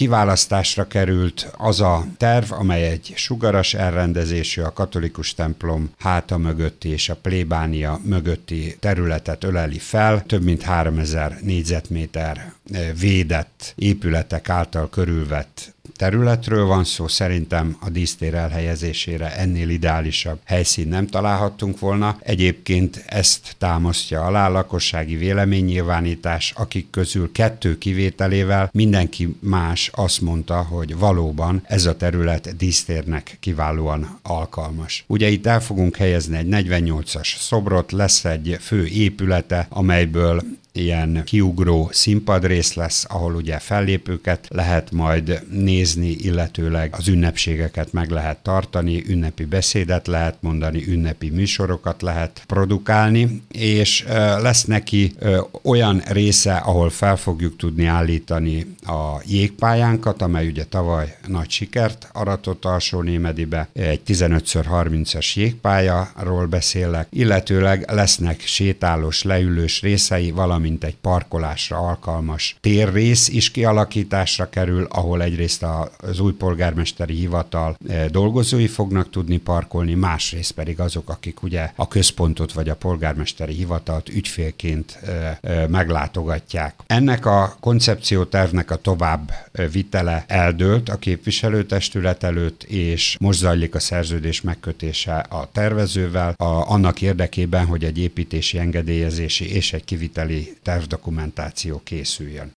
kiválasztásra került az a terv, amely egy sugaras elrendezésű, a katolikus templom háta mögötti és a plébánia mögötti területet öleli fel, több mint 3000 négyzetméter védett épületek által körülvett területről van szó, szerintem a dísztér elhelyezésére ennél ideálisabb helyszín nem találhattunk volna. Egyébként ezt támasztja alá lakossági véleménynyilvánítás, akik közül 2 kivételével mindenki más azt mondta, hogy valóban ez a terület dísztérnek kiválóan alkalmas. Ugye itt el fogunk helyezni egy 48-as szobrot, lesz egy fő épülete, amelyből ilyen kiugró színpadrész lesz, ahol ugye fellépőket lehet majd nézni, illetőleg az ünnepségeket meg lehet tartani, ünnepi beszédet lehet mondani, ünnepi műsorokat lehet produkálni, és lesz neki olyan része, ahol fel fogjuk tudni állítani a jégpályánkat, amely ugye tavaly nagy sikert aratott Alsó-Némedibe, egy 15x30-as jégpályáról beszélek, illetőleg lesznek sétálós, leülős részei, valamint egy parkolásra alkalmas térrész is kialakításra kerül, ahol egyrészt az új polgármesteri hivatal dolgozói fognak tudni parkolni, másrészt pedig azok, akik ugye a központot vagy a polgármesteri hivatalt ügyfélként meglátogatják. Ennek a koncepciótervnek a tovább vitele eldőlt a képviselőtestület előtt, és most zajlik a szerződés megkötése a tervezővel, annak érdekében, hogy egy építési engedélyezési és egy kiviteli tervdokumentáció készüljön.